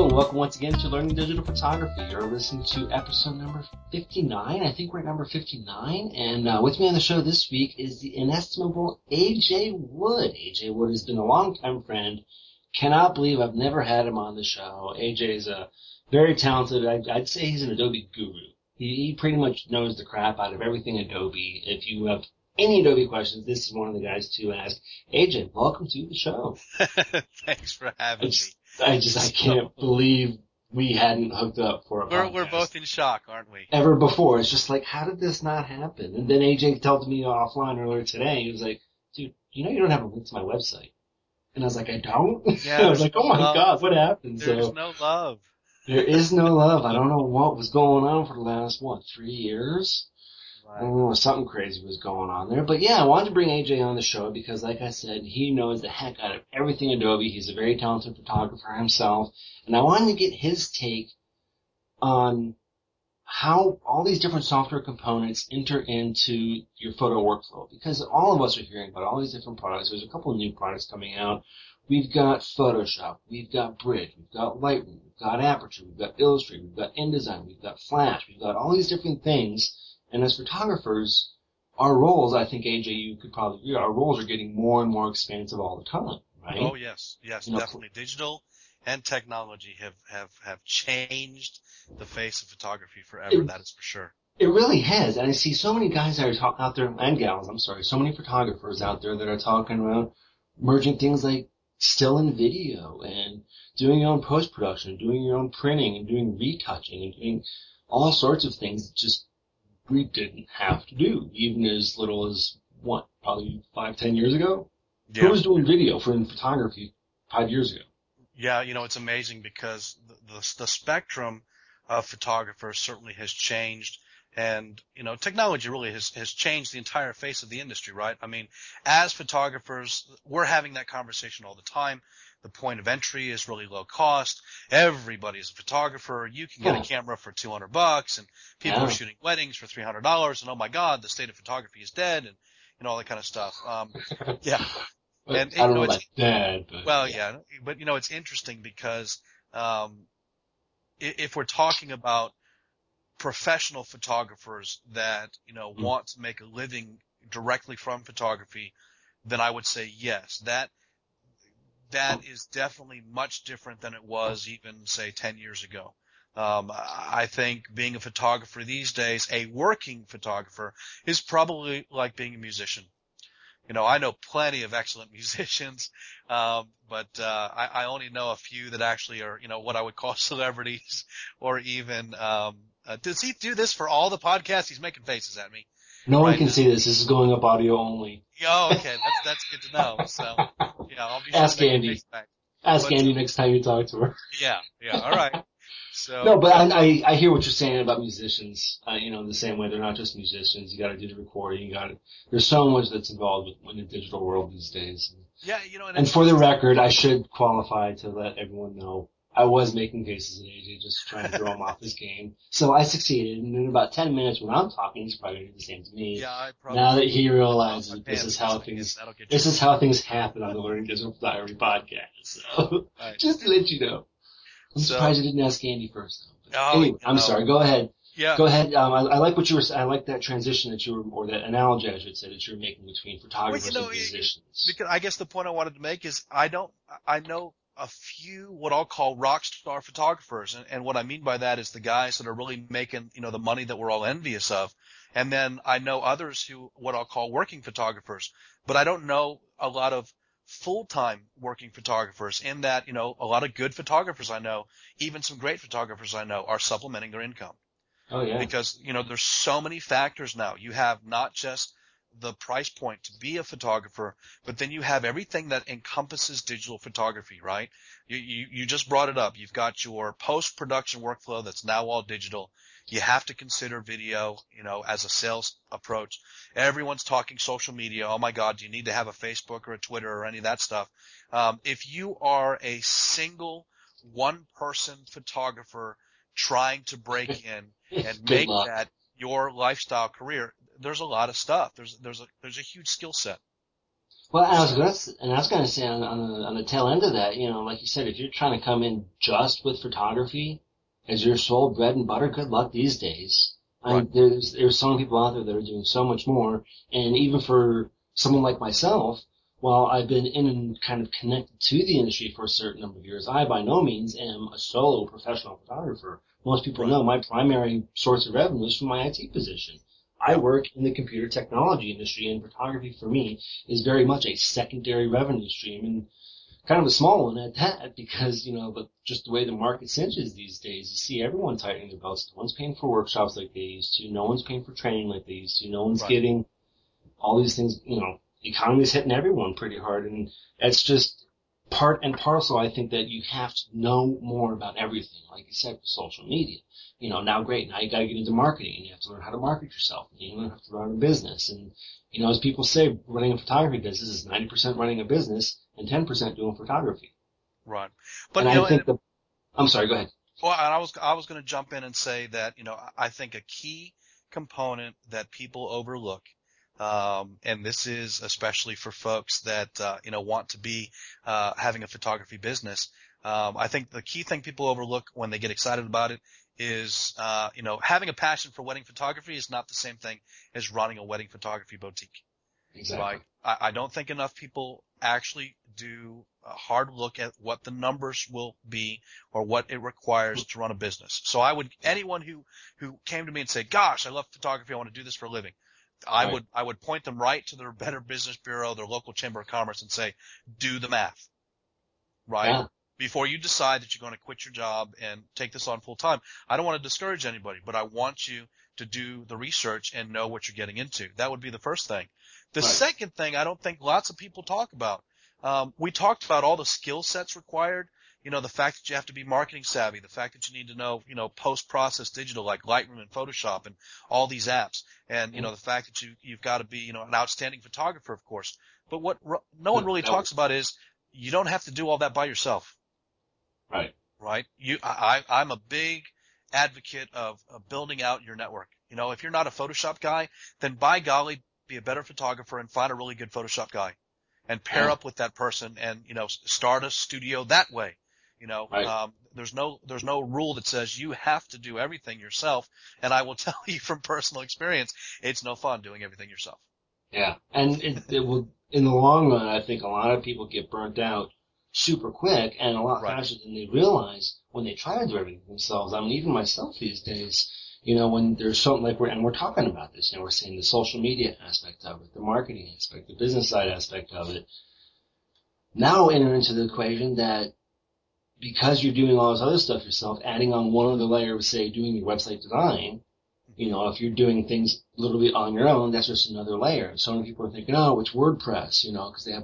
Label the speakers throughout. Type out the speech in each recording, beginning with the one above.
Speaker 1: and welcome once again to Learning Digital Photography. You're listening to episode number 59. I think we're at number 59. And with me on the show this week is the inestimable AJ Wood. AJ Wood has been a long-time friend. Cannot believe I've never had him on the show. AJ is a very talented, I'd say he's an Adobe guru. He pretty much knows the crap out of everything Adobe. If you have any Adobe questions, this is one of the guys to ask. AJ, welcome to the show.
Speaker 2: Thanks for having me.
Speaker 1: I can't believe we hadn't hooked up for a podcast.
Speaker 2: We're both in shock, aren't we?
Speaker 1: Ever before. It's just like, how did this not happen? And then AJ told me offline earlier today, he was like, dude, you know you don't have a link to my website. And I was like, I don't?
Speaker 2: Yeah,
Speaker 1: I was like, oh my God, what happened?
Speaker 2: There's no love.
Speaker 1: There is no love. I don't know what was going on for the last, 3 years? I don't know, something crazy was going on there. But yeah, I wanted to bring AJ on the show because, like I said, he knows the heck out of everything Adobe. He's a very talented photographer himself. And I wanted to get his take on how all these different software components enter into your photo workflow. Because all of us are hearing about all these different products. There's a couple of new products coming out. We've got Photoshop, we've got Bridge, we've got Lightroom, we've got Aperture, we've got Illustrator, we've got InDesign, we've got Flash, we've got all these different things. And as photographers, our roles, I think, AJ, you could probably agree, our roles are getting more and more expansive all the time, right?
Speaker 2: Oh, yes, definitely. Digital and technology have changed the face of photography forever, that is for sure.
Speaker 1: It really has. And I see so many guys that are out there, and gals, so many photographers out there that are talking about merging things like still and video and doing your own post-production, doing your own printing and doing retouching and doing all sorts of things that just we didn't have to do, even as little as, probably 5-10 years ago? Yeah. Who was doing video for photography 5 years ago?
Speaker 2: Yeah, it's amazing because the spectrum of photographers certainly has changed. And, technology really has changed the entire face of the industry, right? I mean, as photographers, we're having that conversation all the time. The point of entry is really low cost. Everybody's a photographer. You can get a camera for $200 and people are shooting weddings for $300 and oh my God, the state of photography is dead and all that kind of stuff. Yeah.
Speaker 1: And, I don't know about dead, but.
Speaker 2: Well, yeah. But, it's interesting because, if we're talking about professional photographers that, want to make a living directly from photography, then I would say yes, that is definitely much different than it was even, say, 10 years ago. I think being a photographer these days, a working photographer, is probably like being a musician. I know plenty of excellent musicians, but I only know a few that actually are, what I would call celebrities or even, does he do this for all the podcasts? He's making faces at me.
Speaker 1: No one can see this. This is going up audio only.
Speaker 2: Oh, okay. That's good to know. So, I'll be sure
Speaker 1: Ask Andy. Ask Andy next time you talk to her.
Speaker 2: Yeah. All right. So.
Speaker 1: No, but I hear what you're saying about musicians. The same way they're not just musicians. You got to do the recording. There's so much that's involved in the digital world these days.
Speaker 2: Yeah,
Speaker 1: and for the record, I should qualify to let everyone know I was making faces at AJ, just trying to throw him off his game. So I succeeded, and in about 10 minutes when I'm talking, he's probably going to do the same to me.
Speaker 2: Yeah, I probably.
Speaker 1: Now that he realizes this is how things happen on the Learning Digital Photography podcast. So, just to let you know. I'm surprised you didn't ask Andy first, though. Anyway, I'm sorry. Go ahead.
Speaker 2: Yeah.
Speaker 1: Go ahead. I like what you were. I like that transition that you were, or that analogy I should say that you were making between photographers and musicians.
Speaker 2: Because I guess the point I wanted to make is I know a few what I'll call rock star photographers, and what I mean by that is the guys that are really making the money that we're all envious of, and then I know others who what I'll call working photographers, but I don't know a lot of full-time working photographers in that a lot of good photographers I know, even some great photographers I know, are supplementing their income.
Speaker 1: Oh yeah.
Speaker 2: Because there's so many factors now. You have not just the price point to be a photographer, but then you have everything that encompasses digital photography, right? You just brought it up. You've got your post-production workflow that's now all digital. You have to consider video, as a sales approach. Everyone's talking social media. Oh my God, do you need to have a Facebook or a Twitter or any of that stuff? If you are a single one-person photographer trying to break in and make that your lifestyle career, there's a lot of stuff. There's a huge skill set.
Speaker 1: Well,
Speaker 2: So,
Speaker 1: I was gonna say on the tail end of that, like you said, if you're trying to come in just with photography as your sole bread and butter, good luck these days. I
Speaker 2: right,
Speaker 1: mean, there's so many people out there that are doing so much more, and even for someone like myself, while I've been in and kind of connected to the industry for a certain number of years, I by no means am a solo professional photographer. Most people
Speaker 2: right,
Speaker 1: know my primary source of revenue is from my IT position. I
Speaker 2: yeah,
Speaker 1: work in the computer technology industry, and photography for me is very much a secondary revenue stream, and kind of a small one at that, because but just the way the market cinches these days, you see everyone tightening their belts. No one's paying for workshops like they used to. No one's paying for training like they used to. No one's
Speaker 2: right.
Speaker 1: getting all these things. The economy's hitting everyone pretty hard, and that's just part and parcel. I think that you have to know more about everything, like you said, with social media. Now great, now you got to get into marketing, and you have to learn how to market yourself, and you have to run a business, and as people say, running a photography business is 90% running a business and 10% doing photography.
Speaker 2: Right.
Speaker 1: And
Speaker 2: But,
Speaker 1: I think I'm sorry, go ahead.
Speaker 2: well, and I was going to jump in and say that, I think a key component that people overlook, and this is especially for folks that, want to be, having a photography business. I think the key thing people overlook when they get excited about it is, having a passion for wedding photography is not the same thing as running a wedding photography boutique.
Speaker 1: Exactly.
Speaker 2: Right. I don't think enough people actually do a hard look at what the numbers will be or what it requires to run a business. So anyone who came to me and said, gosh, I love photography, I want to do this for a living,
Speaker 1: Right.
Speaker 2: I would point them right to their Better Business Bureau, their local chamber of commerce, and say, do the math, right?
Speaker 1: Yeah.
Speaker 2: Before you decide that you're going to quit your job and take this on full time. I don't want to discourage anybody, but I want you to do the research and know what you're getting into. That would be the first thing. The
Speaker 1: Right.
Speaker 2: second thing I don't think lots of people talk about. We talked about all the skill sets required. The fact that you have to be marketing savvy, the fact that you need to know, post-process digital like Lightroom and Photoshop and all these apps. And, the fact that you've got to be, an outstanding photographer, of course. But what no one really
Speaker 1: No.
Speaker 2: talks about is you don't have to do all that by yourself.
Speaker 1: Right.
Speaker 2: Right? I'm a big advocate of building out your network. If you're not a Photoshop guy, then by golly, be a better photographer and find a really good Photoshop guy and pair
Speaker 1: Yeah.
Speaker 2: up with that person and, start a studio that way.
Speaker 1: Right.
Speaker 2: There's no rule that says you have to do everything yourself. And I will tell you from personal experience, it's no fun doing everything yourself.
Speaker 1: Yeah. And it will, in the long run, I think a lot of people get burnt out super quick and a lot
Speaker 2: Right.
Speaker 1: faster than they realize when they try to do everything themselves. I mean, even myself these days, when there's something like we're talking about this, we're saying the social media aspect of it, the marketing aspect, the business side aspect of it. Now enter into the equation that because you're doing all this other stuff yourself, adding on one other layer of, say, doing your website design, if you're doing things a little bit on your own, that's just another layer. So many people are thinking, oh, it's WordPress, because they have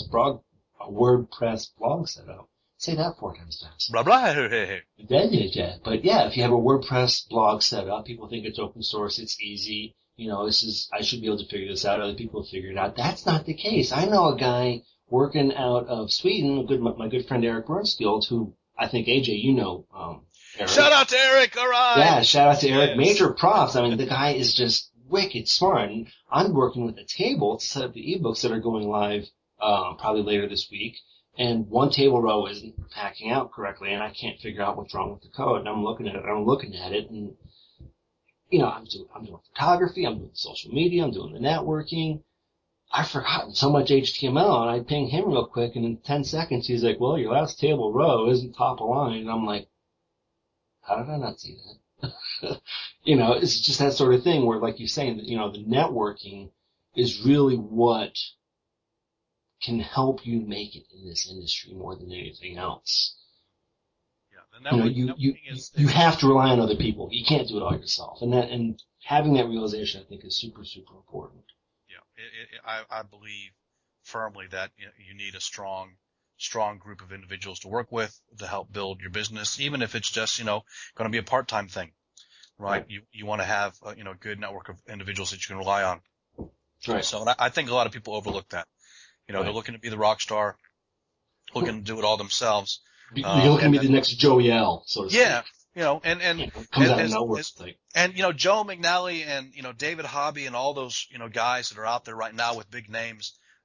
Speaker 1: a WordPress blog set up. Say that 4 times fast.
Speaker 2: Blah, blah, hey, hey.
Speaker 1: But yeah, if you have a WordPress blog set up, people think it's open source, it's easy. I should be able to figure this out. Other people have figured it out. That's not the case. I know a guy working out of Sweden, my good friend Eric Bernskild, who I think AJ, Eric.
Speaker 2: Shout out to Eric. All right.
Speaker 1: Yeah, shout out to Eric.
Speaker 2: Yes.
Speaker 1: Major props. I mean, the guy is just wicked smart. And I'm working with a table to set up the ebooks that are going live, probably later this week. And one table row isn't packing out correctly, and I can't figure out what's wrong with the code. And I'm looking at it, and I'm doing photography, I'm doing social media, I'm doing the networking. I've forgotten so much HTML, and I ping him real quick, and in 10 seconds he's like, well, your last table row isn't top of line. And I'm like, how did I not see that? It's just that sort of thing where, like you're saying, that, the networking is really what can help you make it in this industry more than anything else.
Speaker 2: Yeah, the networking
Speaker 1: You have to rely on other people. You can't do it all yourself. And having that realization, I think, is super, super important.
Speaker 2: Yeah, I believe firmly that you need a strong group of individuals to work with to help build your business, even if it's just, going to be a part-time thing, right? You want to have a, good network of individuals that you can rely on.
Speaker 1: Right.
Speaker 2: So I think a lot of people overlook that. They're looking to be the rock star, looking to do it all themselves.
Speaker 1: You're looking to be the next Joey L, so to speak.
Speaker 2: Yeah.
Speaker 1: Comes out of nowhere.
Speaker 2: And, Joe McNally and, David Hobby and all those, guys that are out there right now with big names,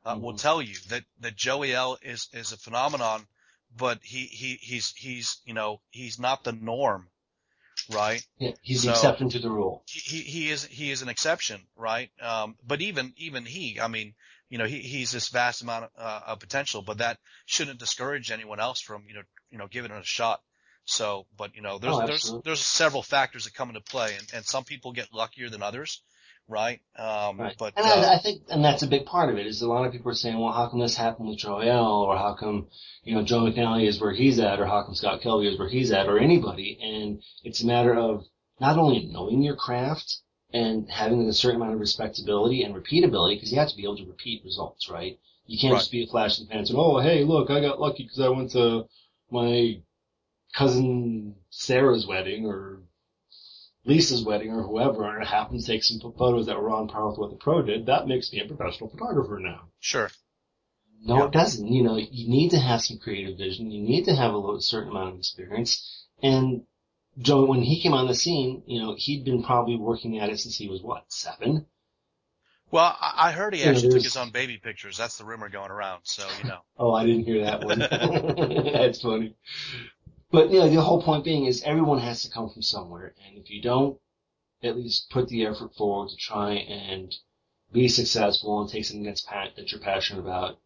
Speaker 2: will tell you that Joey L is a phenomenon, but he's not the norm, right?
Speaker 1: Yeah, he's the exception to the rule.
Speaker 2: He is an exception, right? But even he, I mean, he's this vast amount of potential, but that shouldn't discourage anyone else from, giving it a shot. So, but there's several factors that come into play, and some people get luckier than others, right?
Speaker 1: Right.
Speaker 2: But
Speaker 1: and I think, and that's a big part of it, is a lot of people are saying, well, how come this happened with Joey L, or how come, Joe McNally is where he's at, or how come Scott Kelby is where he's at, or anybody. And it's a matter of not only knowing your craft and having a certain amount of respectability and repeatability, because you have to be able to repeat results, right? You can't just be a flash in the pan and say, oh, hey, look, I got lucky because I went to my cousin Sarah's wedding or Lisa's wedding or whoever, and I happened to take some photos that were on par with what the pro did. That makes me a professional photographer now.
Speaker 2: Sure.
Speaker 1: No, it doesn't. You need to have some creative vision. You need to have a certain amount of experience. And Joe, when he came on the scene, he'd been probably working at it since he was, 7?
Speaker 2: Well, I heard he actually took his own baby pictures. That's the rumor going around, so
Speaker 1: Oh, I didn't hear that one. That's funny. But, the whole point being is everyone has to come from somewhere. And if you don't at least put the effort forward to try and be successful and take something that you're passionate about,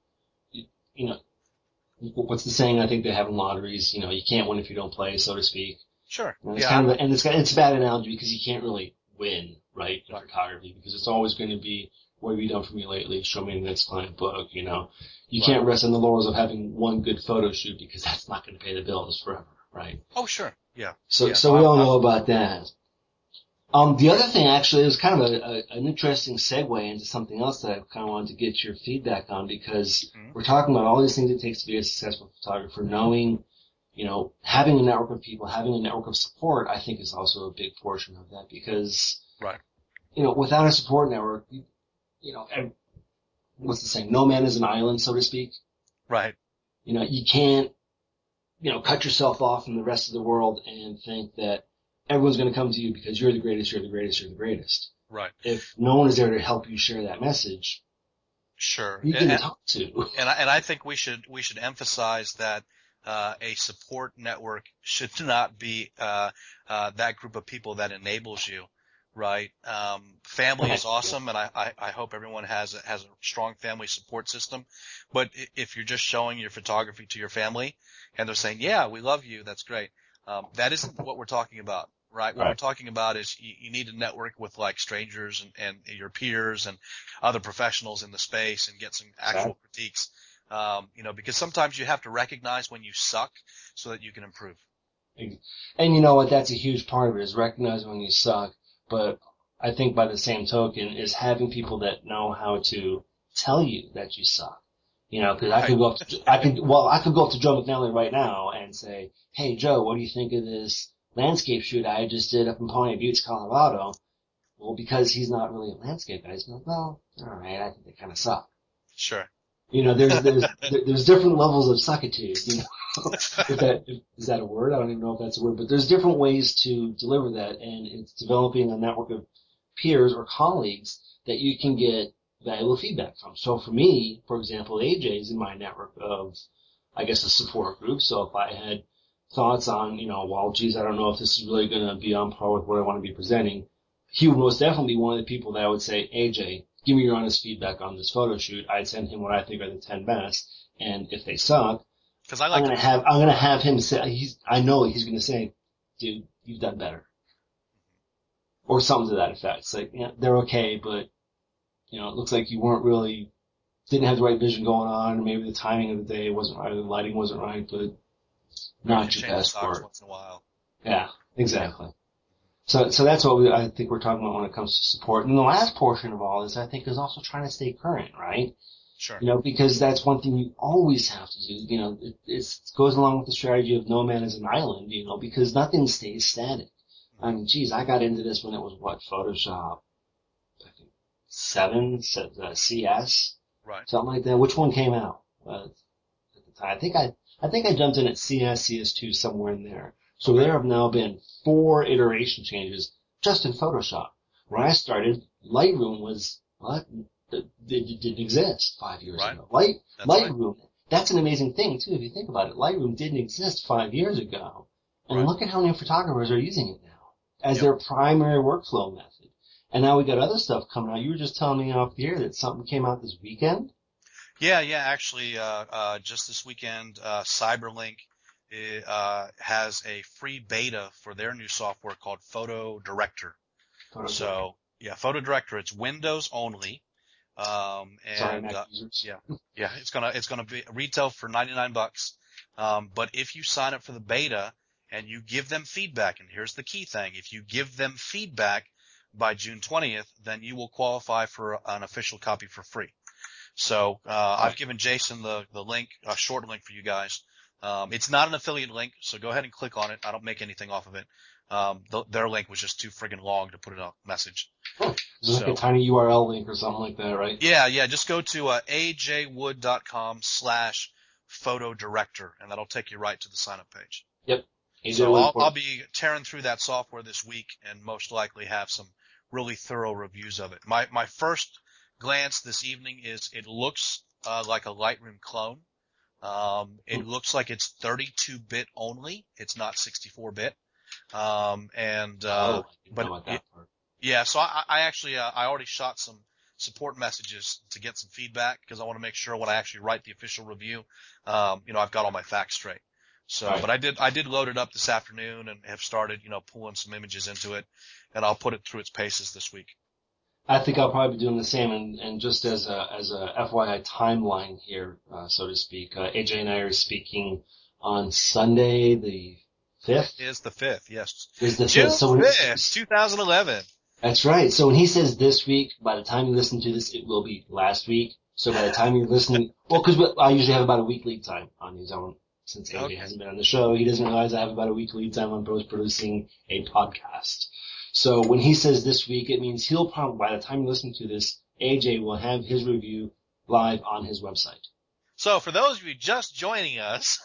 Speaker 1: what's the saying I think they have in lotteries? You can't win if you don't play, so to speak.
Speaker 2: Sure.
Speaker 1: It's a bad analogy because you can't really win, right, in photography, because it's always going to be, what have you done for me lately? Show me the next client book, You can't rest on the laurels of having one good photo shoot because that's not going to pay the bills forever. Right.
Speaker 2: Oh, sure. Yeah.
Speaker 1: So we all know about that. The other thing actually is kind of an interesting segue into something else that I kind of wanted to get your feedback on, because we're talking about all these things it takes to be a successful photographer. Knowing, having a network of people, having a network of support, I think is also a big portion of that, because, without a support network, and what's the saying? No man is an island, so to speak.
Speaker 2: Right.
Speaker 1: You can't, cut yourself off from the rest of the world and think that everyone's going to come to you because you're the greatest, you're the greatest, you're the greatest.
Speaker 2: Right.
Speaker 1: If no one is there to help you share that message,
Speaker 2: sure,
Speaker 1: you can talk to.
Speaker 2: And I think we should emphasize that a support network should not be that group of people that enables you. Right. Family is awesome, and I hope everyone has a strong family support system. But if you're just showing your photography to your family and they're saying, yeah, we love you, that's great. That isn't what we're talking about, right? What we're talking about is you need to network with like strangers and your peers and other professionals in the space and get some actual critiques. Because sometimes you have to recognize when you suck so that you can improve.
Speaker 1: And you know what? That's a huge part of it, is recognizing when you suck. But I think by the same token is having people that know how to tell you that you suck. Cause I could go up to Joe McNally right now and say, hey Joe, what do you think of this landscape shoot I just did up in Ponte Buttes, Colorado? Well, because he's not really a landscape guy, he's like, well, alright, I think they kinda suck.
Speaker 2: Sure.
Speaker 1: There's different levels of suckitude, is that a word? I don't even know if that's a word, but there's different ways to deliver that, and it's developing a network of peers or colleagues that you can get valuable feedback from. So for me, for example, AJ's in my network of, I guess, a support group. So if I had thoughts on, well, geez, I don't know if this is really going to be on par with what I want to be presenting, he would most definitely be one of the people that I would say, AJ, give me your honest feedback on this photo shoot. I'd send him what I think are the 10 best, and if they suck, I'm gonna have him say, I know he's gonna say, dude, you've done better. Or something to that effect. It's like, they're okay, but, it looks like you didn't have the right vision going on, maybe the timing of the day wasn't right, the lighting wasn't right, but not your best work.
Speaker 2: Once in a while.
Speaker 1: Yeah, exactly. So that's what I think we're talking about when it comes to support. And the last portion of all this, I think, is also trying to stay current, right?
Speaker 2: Sure.
Speaker 1: Because that's one thing you always have to do. It goes along with the strategy of no man is an island, because nothing stays static. I mean, geez, I got into this when it was Photoshop, I think 7, CS,
Speaker 2: right?
Speaker 1: Something like that. Which one came out at the time? I think I jumped in at CS, CS2, somewhere in there. So there have now been 4 iteration changes just in Photoshop. When I started, Lightroom was, didn't exist 5 years
Speaker 2: Right.
Speaker 1: ago.
Speaker 2: That's right.
Speaker 1: Lightroom, that's an amazing thing too if you think about it. Lightroom didn't exist 5 years ago. And
Speaker 2: Right.
Speaker 1: look at how many photographers are using it now as
Speaker 2: Yep.
Speaker 1: their primary workflow method. And now we got other stuff coming out. You were just telling me off the air that something came out this weekend.
Speaker 2: Yeah, actually, just this weekend, Cyberlink, has a free beta for their new software called Photo Director. So, yeah, Photo Director, it's Windows only.
Speaker 1: Sorry, Mac users.
Speaker 2: Yeah, it's gonna be retail for $99. But if you sign up for the beta and you give them feedback, and here's the key thing, if you give them feedback by June 20th, then you will qualify for an official copy for free. So, I've given Jason the link, a short link for you guys. It's not an affiliate link, so go ahead and click on it. I don't make anything off of it. Their link was just too friggin' long to put in a message.
Speaker 1: Oh, it's like a tiny URL link or something like that, right?
Speaker 2: Yeah, just go to ajwood.com/photo director, and that'll take you right to the sign up page.
Speaker 1: Yep.
Speaker 2: So I'll be tearing through that software this week and most likely have some really thorough reviews of it. My first glance this evening is it looks like a Lightroom clone. It looks like it's 32-bit only. It's not 64-bit. Yeah, so I actually, I already shot some support messages to get some feedback because I want to make sure when I actually write the official review, I've got all my facts straight. So,
Speaker 1: right.
Speaker 2: But I did load it up this afternoon and have started, pulling some images into it, and I'll put it through its paces this week.
Speaker 1: I think I'll probably be doing the same, and just as a FYI timeline here, so to speak, AJ and I are speaking on Sunday the 5th.
Speaker 2: Is the 5th, yes.
Speaker 1: Is the 5th.
Speaker 2: June
Speaker 1: So
Speaker 2: 5th, 2011.
Speaker 1: That's right. So when he says this week, by the time you listen to this, it will be last week. So by the time you're listening, well, because I usually have about a week lead time on these own. Since AJ hasn't been on the show, he doesn't realize I have about a week lead time on producing a podcast. So when he says this week, it means he'll probably, by the time you listen to this, AJ will have his review live on his website.
Speaker 2: So for those of you just joining us,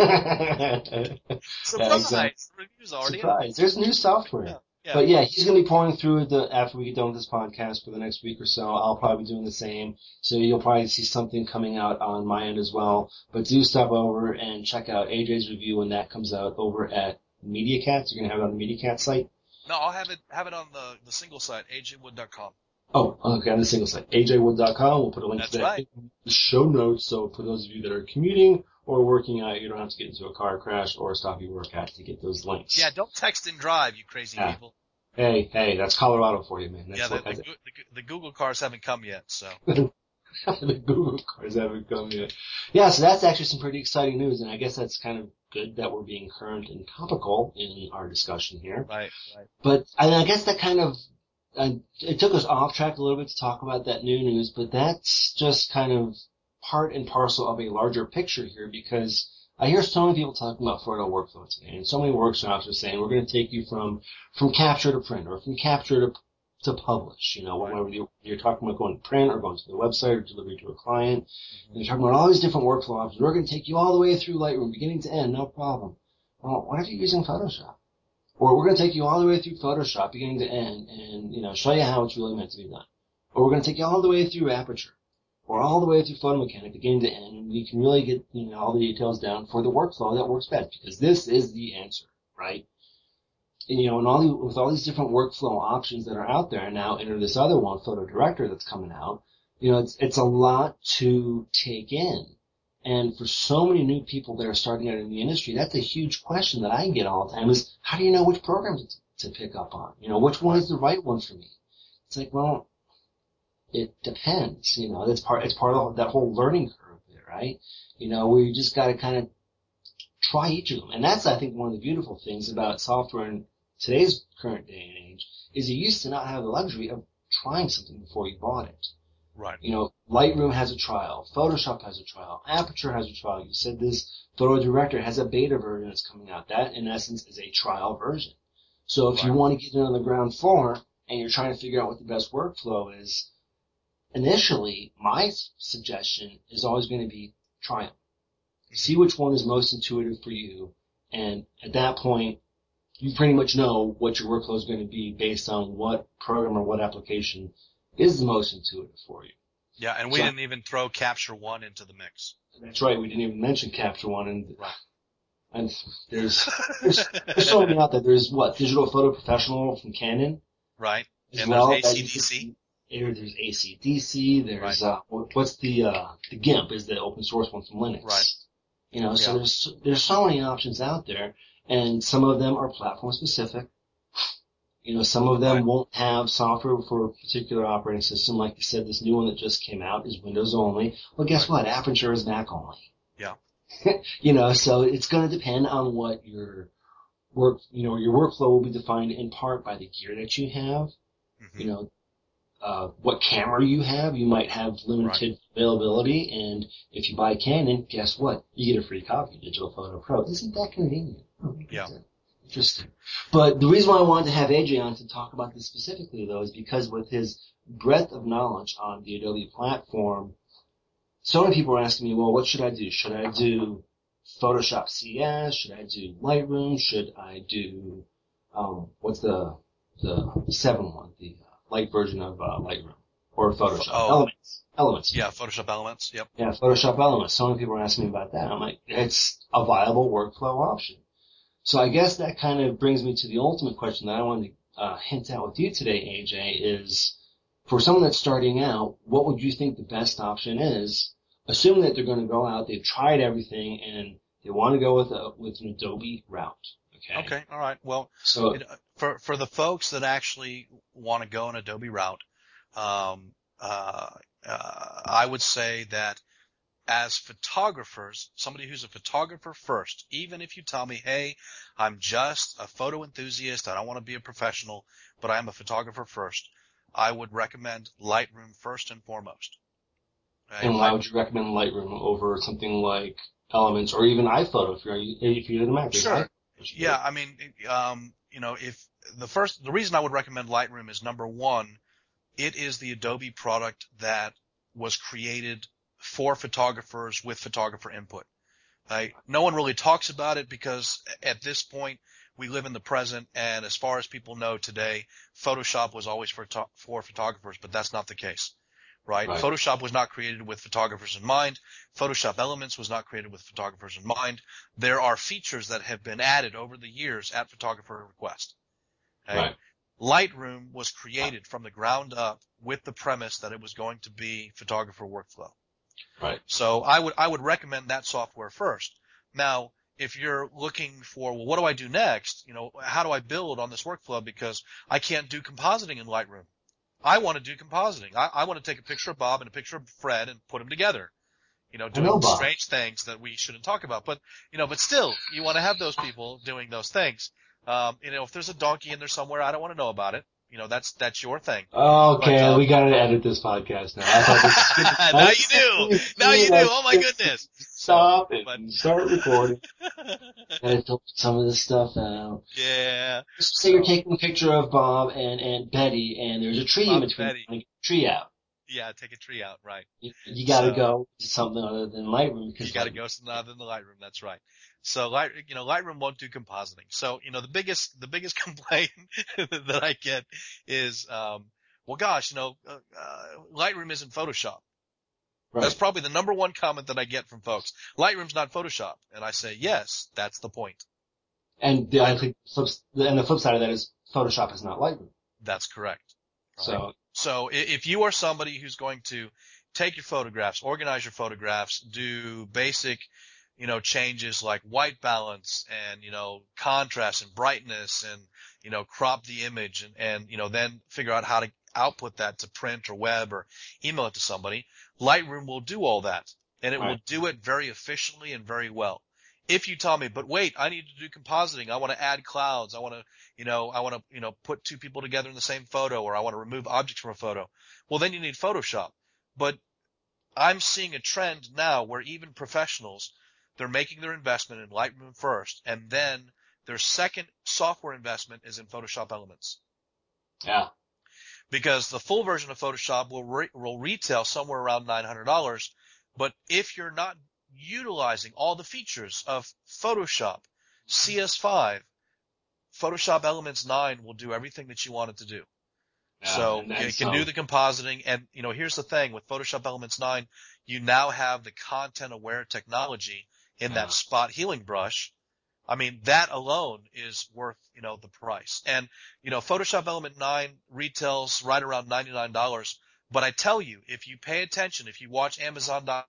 Speaker 2: surprise, the review's already
Speaker 1: surprise. There's new software.
Speaker 2: Yeah.
Speaker 1: But yeah, he's going to be pouring through after we get done with this podcast for the next week or so. I'll probably be doing the same. So you'll probably see something coming out on my end as well. But do stop over and check out AJ's review when that comes out over at MediaCats. You're going to have it on the MediaCat site?
Speaker 2: No, I'll have it on the single site, ajwood.com.
Speaker 1: Oh, okay, on the single site, ajwood.com. We'll put a link to that
Speaker 2: in
Speaker 1: the show notes. So for those of you that are commuting or working out, you don't have to get into a car crash or stop your workout to get those links.
Speaker 2: Yeah, don't text and drive, you crazy people.
Speaker 1: Hey, that's Colorado for you, man. That's
Speaker 2: the Google cars haven't come yet, so.
Speaker 1: The Google cars haven't come yet. Yeah, so that's actually some pretty exciting news, and I guess that's kind of good that we're being current and topical in our discussion here.
Speaker 2: Right.
Speaker 1: But I guess that kind of, it took us off track a little bit to talk about that new news, but that's just kind of part and parcel of a larger picture here, because I hear so many people talking about photo workflow today, and so many workshops are saying we're going to take you from capture to print, or from capture to publish, whenever you're talking about going to print or going to the website or delivery to a client, and you're talking about all these different workflow options. We're going to take you all the way through Lightroom, beginning to end, no problem. Well, what if you're using Photoshop? Or we're going to take you all the way through Photoshop, beginning to end, and, show you how it's really meant to be done. Or we're going to take you all the way through Aperture, or all the way through Photo Mechanic, beginning to end, and we can really get, all the details down for the workflow that works best, because this is the answer, right? And, with all these different workflow options that are out there, and now enter this other one, Photo Director, that's coming out, it's a lot to take in. And for so many new people that are starting out in the industry, that's a huge question that I get all the time is, how do you know which program to pick up on? Which one is the right one for me? It's like, well, it depends. It's part of that whole learning curve there, right? Where you just got to kind of try each of them. And that's, I think, one of the beautiful things about software in today's current day and age is you used to not have the luxury of trying something before you bought it.
Speaker 2: Right.
Speaker 1: Lightroom has a trial. Photoshop has a trial. Aperture has a trial. You said this Photo Director has a beta version that's coming out. That, in essence, is a trial version. So if you want to get in on the ground floor and you're trying to figure out what the best workflow is, initially, my suggestion is always going to be try them. See which one is most intuitive for you, and at that point, you pretty much know what your workflow is going to be based on what program or what application is the most intuitive for you.
Speaker 2: Yeah, and we didn't even throw Capture One into the mix.
Speaker 1: That's right. We didn't even mention Capture One, and
Speaker 2: Right.
Speaker 1: and there's so many out there. There's Digital Photo Professional from Canon,
Speaker 2: Right.
Speaker 1: as
Speaker 2: And
Speaker 1: well.
Speaker 2: there's ACDC.
Speaker 1: There's ACDC. There's what's the GIMP is the open source one from Linux.
Speaker 2: Right.
Speaker 1: You know, so there's so many options out there, and some of them are platform specific. You know, some of them won't have software for a particular operating system. Like you said, this new one that just came out is Windows only. Well, guess what? Aperture is Mac only.
Speaker 2: Yeah.
Speaker 1: You know, so it's going to depend on what your workflow will be defined in part by the gear that you have.
Speaker 2: Mm-hmm.
Speaker 1: You know, what camera you have. You might have limited availability, and if you buy Canon, guess what? You get a free copy of Digital Photo Pro. Isn't that convenient? Oh,
Speaker 2: yeah.
Speaker 1: Interesting. But the reason why I wanted to have AJ on to talk about this specifically, though, is because with his breadth of knowledge on the Adobe platform, so many people are asking me, well, what should I do? Should I do Photoshop CS? Should I do Lightroom? Should I do, what's the 7 one, the light version of Lightroom? Or Photoshop? Elements.
Speaker 2: Yeah, Photoshop Elements, yep.
Speaker 1: Yeah, Photoshop Elements. So many people are asking me about that. I'm like, it's a viable workflow option. So I guess that kind of brings me to the ultimate question that I wanted to hint at with you today, AJ, is for someone that's starting out, what would you think the best option is, assuming that they're going to go out, they've tried everything, and they want to go with an Adobe route?
Speaker 2: Okay, all right. Well,
Speaker 1: so
Speaker 2: for the folks that actually want to go an Adobe route, I would say that as photographers, somebody who's a photographer first, even if you tell me, hey, I'm just a photo enthusiast, I don't want to be a professional, but I'm a photographer first, I would recommend Lightroom first and foremost.
Speaker 1: Right? And why would you recommend Lightroom over something like Elements or even iPhoto if you're the Mac?
Speaker 2: Sure. Yeah, I mean, you know, the reason I would recommend Lightroom is, number one, it is the Adobe product that was created for photographers with photographer input. No one really talks about it because at this point we live in the present, and as far as people know today, Photoshop was always for photographers, but that's not the case, right? Photoshop was not created with photographers in mind. Photoshop Elements was not created with photographers in mind. There are features that have been added over the years at photographer request. Okay? Lightroom was created from the ground up with the premise that it was going to be photographer workflow.
Speaker 1: Right.
Speaker 2: So I would recommend that software first. Now, if you're looking for, well, what do I do next? You know, how do I build on this workflow? Because I can't do compositing in Lightroom. I want to do compositing. I want to take a picture of Bob and a picture of Fred and put them together. You know, doing strange things that we shouldn't talk about. But, you know, but still, you want to have those people doing those things. You know, if there's a donkey in there somewhere, I don't want to know about it. You know, that's your thing.
Speaker 1: Okay, but, we gotta edit this podcast now. I thought
Speaker 2: now you do. Now you do. Oh my goodness.
Speaker 1: Stop and start recording. Gotta filter some of this stuff out.
Speaker 2: Yeah.
Speaker 1: Just say you're taking a picture of Bob and Betty, and there's a tree in between. Like, tree out.
Speaker 2: Yeah, take a tree out, right.
Speaker 1: You gotta go to something other than Lightroom.
Speaker 2: You gotta go to something other than the Lightroom, that's right. So Lightroom won't do compositing. So, you know, the biggest complaint that I get is, well gosh, you know, Lightroom isn't Photoshop. Right. That's probably the number one comment that I get from folks. Lightroom's not Photoshop. And I say, yes, that's the point.
Speaker 1: And I think the flip side of that is Photoshop is not Lightroom.
Speaker 2: That's correct.
Speaker 1: Right?
Speaker 2: So if you are somebody who's going to take your photographs, organize your photographs, do basic, you know, changes like white balance and, you know, contrast and brightness and, you know, crop the image and, you know, then figure out how to output that to print or web or email it to somebody, Lightroom will do all that. And it will do it very efficiently and very well. If you tell me, but wait, I need to do compositing. I want to add clouds. I want to put two people together in the same photo, or I want to remove objects from a photo. Well, then you need Photoshop. But I'm seeing a trend now where even professionals, they're making their investment in Lightroom first, and then their second software investment is in Photoshop Elements.
Speaker 1: Yeah.
Speaker 2: Because the full version of Photoshop will retail somewhere around $900, but if you're not utilizing all the features of Photoshop, CS5, Photoshop Elements 9 will do everything that you want it to do. So
Speaker 1: and
Speaker 2: you can do the compositing, and here's the thing with Photoshop Elements 9, you now have the content aware technology in that spot healing brush. I mean, that alone is worth, the price. And, Photoshop Element 9 retails right around $99. But I tell you, if you pay attention, if you watch Amazon.com,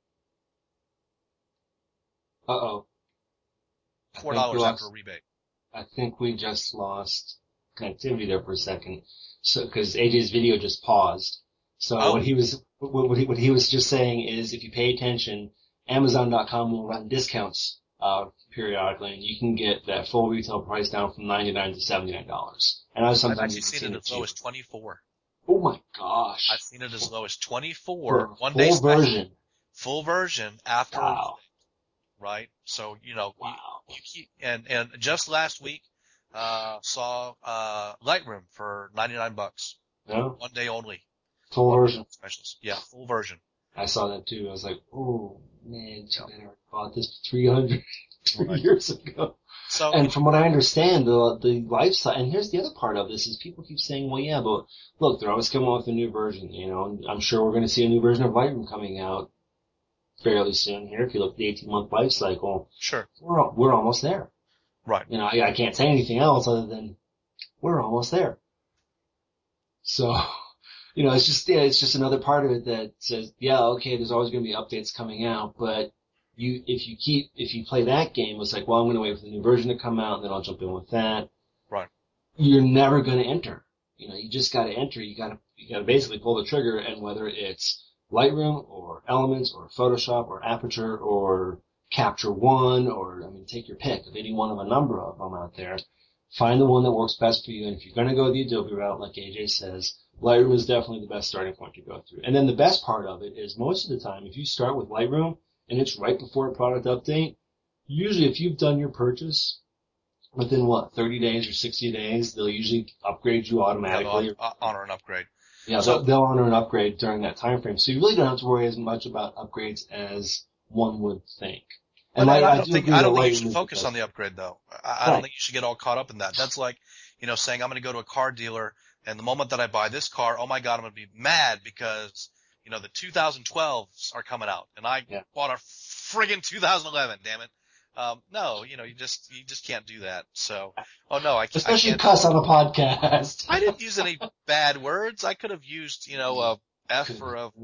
Speaker 2: $4 after a rebate.
Speaker 1: I think we just lost connectivity there for a second. So, because AJ's video just paused. So what he was just saying is, if you pay attention, Amazon.com will run discounts periodically, and you can get that full retail price down from $99 to $79. And I've
Speaker 2: actually seen it as low as $24.
Speaker 1: Oh my gosh!
Speaker 2: I've seen it as low as $24.
Speaker 1: One day full version.
Speaker 2: Full version after.
Speaker 1: Wow.
Speaker 2: Right? So,
Speaker 1: wow.
Speaker 2: you keep, and just last week, saw, Lightroom for $99.
Speaker 1: No?
Speaker 2: 1 day only.
Speaker 1: Full version.
Speaker 2: Specials. Yeah, full version.
Speaker 1: I saw that too. I was like, oh man, too bad I bought this 300 years ago. So, and from what I understand, the lifestyle, and here's the other part of this is people keep saying, well, yeah, but look, they're always coming out with a new version, and I'm sure we're going to see a new version of Lightroom coming out fairly soon here. If you look at the 18-month life cycle,
Speaker 2: sure,
Speaker 1: we're almost there.
Speaker 2: Right.
Speaker 1: I can't say anything else other than we're almost there. So, it's just another part of it that says, yeah, okay, there's always going to be updates coming out, but if you play that game, it's like, well, I'm going to wait for the new version to come out, and then I'll jump in with that.
Speaker 2: Right.
Speaker 1: You're never going to enter. You just got to enter. You got to basically pull the trigger, and whether it's Lightroom or Elements or Photoshop or Aperture or Capture One or, take your pick of any one of a number of them out there. Find the one that works best for you. And if you're going to go the Adobe route, like AJ says, Lightroom is definitely the best starting point to go through. And then the best part of it is most of the time, if you start with Lightroom and it's right before a product update, usually if you've done your purchase within 30 days or 60 days, they'll usually upgrade you automatically.
Speaker 2: Yeah, honor an upgrade.
Speaker 1: Yeah, they'll honor an upgrade during that time frame. So you really don't have to worry as much about upgrades as one would think.
Speaker 2: And I don't think you should focus on the upgrade though. I don't think you should get all caught up in that. That's like, saying I'm going to go to a car dealer and the moment that I buy this car, oh my God, I'm going to be mad because, the 2012s are coming out and I bought a friggin' 2011, damn it. No, you just can't do that. So, I can't.
Speaker 1: Especially cuss on a podcast.
Speaker 2: I didn't use any bad words. I could have used, a F or a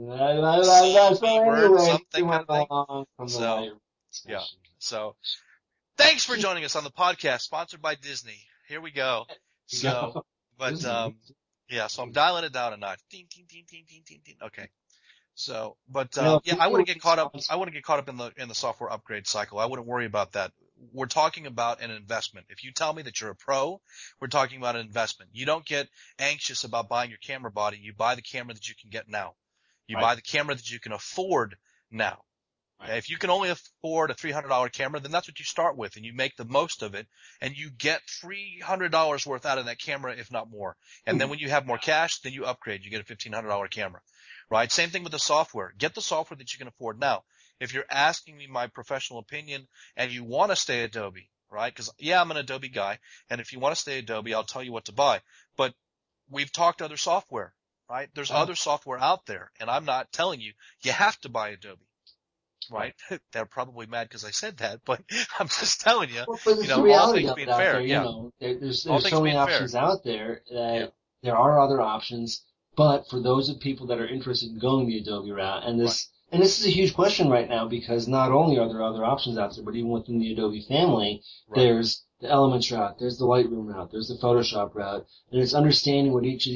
Speaker 1: C
Speaker 2: word, something kind of thing. So, yeah. So, thanks for joining us on the podcast sponsored by Disney. Here we go. So, but, so I'm dialing it down a notch. Ding, ding, ding, ding, ding, ding, ding. Okay. So, but, I wouldn't get caught up in the software upgrade cycle. I wouldn't worry about that. We're talking about an investment. If you tell me that you're a pro, we're talking about an investment. You don't get anxious about buying your camera body. You buy the camera that you can get now. You buy the camera that you can afford now. Right. If you can only afford a $300 camera, then that's what you start with, and you make the most of it, and you get $300 worth out of that camera, if not more. And then when you have more cash, then you upgrade. You get a $1,500 camera. Right? Same thing with the software. Get the software that you can afford now. If you're asking me my professional opinion and you want to stay Adobe, right? Because, I'm an Adobe guy, and if you want to stay Adobe, I'll tell you what to buy. But we've talked other software, right? There's other software out there, and I'm not telling you have to buy Adobe, right? They're probably mad because I said that, but I'm just telling you, all things being fair.
Speaker 1: There's so many options out there that there are other options. But for those of people that are interested in going the Adobe route, and this is a huge question right now because not only are there other options out there, but even within the Adobe family, there's the Elements route, there's the Lightroom route, there's the Photoshop route, and it's understanding what each of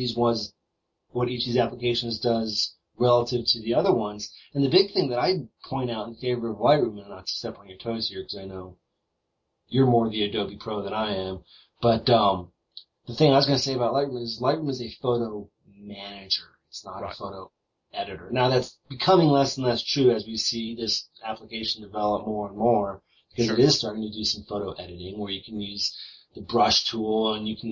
Speaker 1: these applications does relative to the other ones. And the big thing that I point out in favor of Lightroom, and not to step on your toes here because I know you're more the Adobe pro than I am, but the thing I was going to say about Lightroom is a photo manager. It's not a photo editor. Now that's becoming less and less true as we see this application develop more and more because it is starting to do some photo editing where you can use the brush tool and you can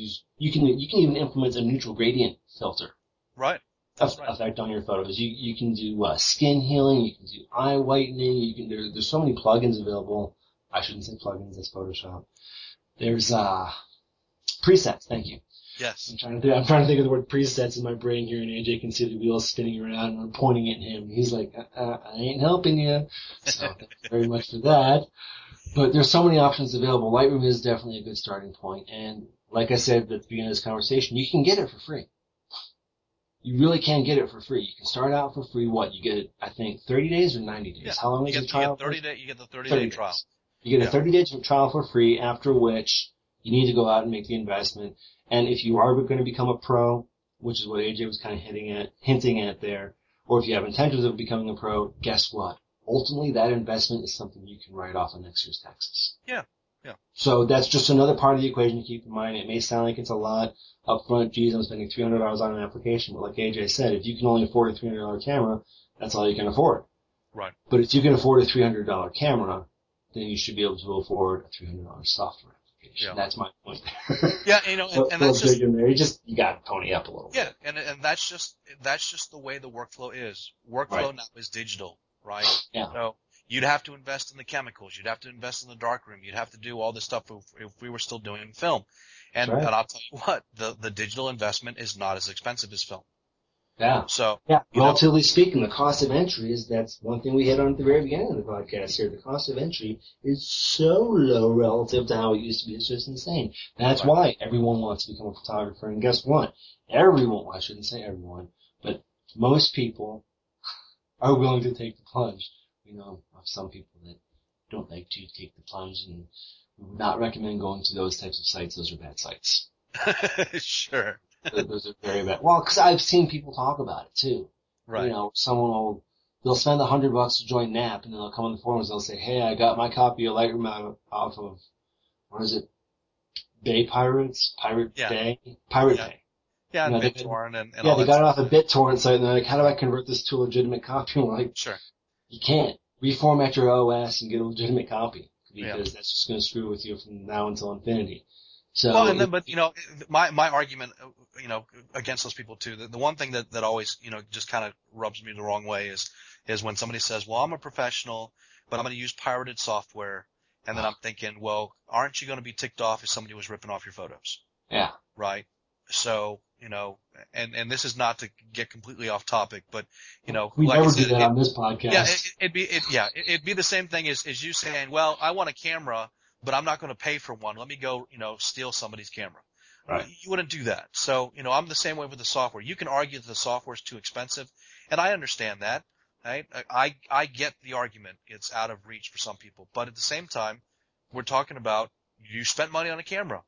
Speaker 1: even implement a neutral gradient filter.
Speaker 2: Right.
Speaker 1: Effect on your photos. You can do skin healing, you can do eye whitening, there's so many plugins available. I shouldn't say plugins, that's Photoshop. There's presets, thank you.
Speaker 2: Yes.
Speaker 1: I'm trying to think of the word presets in my brain here, and AJ can see the wheels spinning around, and I'm pointing at him. He's like, I ain't helping you. So thank you very much for that. But there's so many options available. Lightroom is definitely a good starting point. And like I said at the beginning of this conversation, you can get it for free. You really can get it for free. You can start out for free. What? You get it, I think, 30 days or 90 days?
Speaker 2: Yeah.
Speaker 1: How long is the trial?
Speaker 2: You get the 30-day trial.
Speaker 1: You get a 30-day trial for free, after which you need to go out and make the investment. And if you are going to become a pro, which is what AJ was kind of hinting at there, or if you have intentions of becoming a pro, guess what? Ultimately, that investment is something you can write off on next year's taxes.
Speaker 2: Yeah. Yeah.
Speaker 1: So that's just another part of the equation to keep in mind. It may sound like it's a lot up front. Geez, I'm spending $300 on an application. But like AJ said, if you can only afford a $300 camera, that's all you can afford.
Speaker 2: Right.
Speaker 1: But if you can afford a $300 camera, then you should be able to afford a $300 software application. Yeah. That's my point there.
Speaker 2: Yeah, and that's just,
Speaker 1: you got to pony up a little bit.
Speaker 2: Yeah, and that's just the way the workflow is. Workflow now is digital, right?
Speaker 1: Yeah.
Speaker 2: So you'd have to invest in the chemicals. You'd have to invest in the darkroom. You'd have to do all this stuff if we were still doing film. And I'll tell you what, the digital investment is not as expensive as film.
Speaker 1: Yeah.
Speaker 2: So,
Speaker 1: relatively speaking, the cost of entry that's one thing we hit on at the very beginning of the podcast here. The cost of entry is so low relative to how it used to be. It's just insane. That's why everyone wants to become a photographer. And guess what? I shouldn't say everyone, but most people are willing to take the plunge. We know of some people that don't like to take the plunge, and we would not recommend going to those types of sites. Those are bad sites.
Speaker 2: Sure.
Speaker 1: Those are very bad. Well, because I've seen people talk about it too.
Speaker 2: Right.
Speaker 1: They'll spend $100 to join NAP, and then they'll come on the forums and they'll say, "Hey, I got my copy of Lightroom off of, what is it? Bay Pirates? Pirate Bay? Pirate Bay."
Speaker 2: Yeah, and BitTorrent and
Speaker 1: all that. Yeah, they got it off a BitTorrent site, and they're like, "How do I convert this to a legitimate copy?" And we're like,
Speaker 2: "Sure.
Speaker 1: You can't. Reformat your OS and get a legitimate copy, because that's just going to screw with you from now until infinity." So,
Speaker 2: but my argument, against those people too, the one thing that always, just kind of rubs me the wrong way is when somebody says, "Well, I'm a professional, but I'm going to use pirated software," and then I'm thinking, "Well, aren't you going to be ticked off if somebody was ripping off your photos?"
Speaker 1: Yeah.
Speaker 2: Right. So, and this is not to get completely off topic, but,
Speaker 1: we never do that on this podcast.
Speaker 2: Yeah, it'd be the same thing as you saying, "Well, I want a camera, but I'm not going to pay for one. Let me go, steal somebody's camera."
Speaker 1: Right.
Speaker 2: You wouldn't do that. So, I'm the same way with the software. You can argue that the software is too expensive, and I understand that. Right? I get the argument. It's out of reach for some people, but at the same time, we're talking about you spent money on a camera.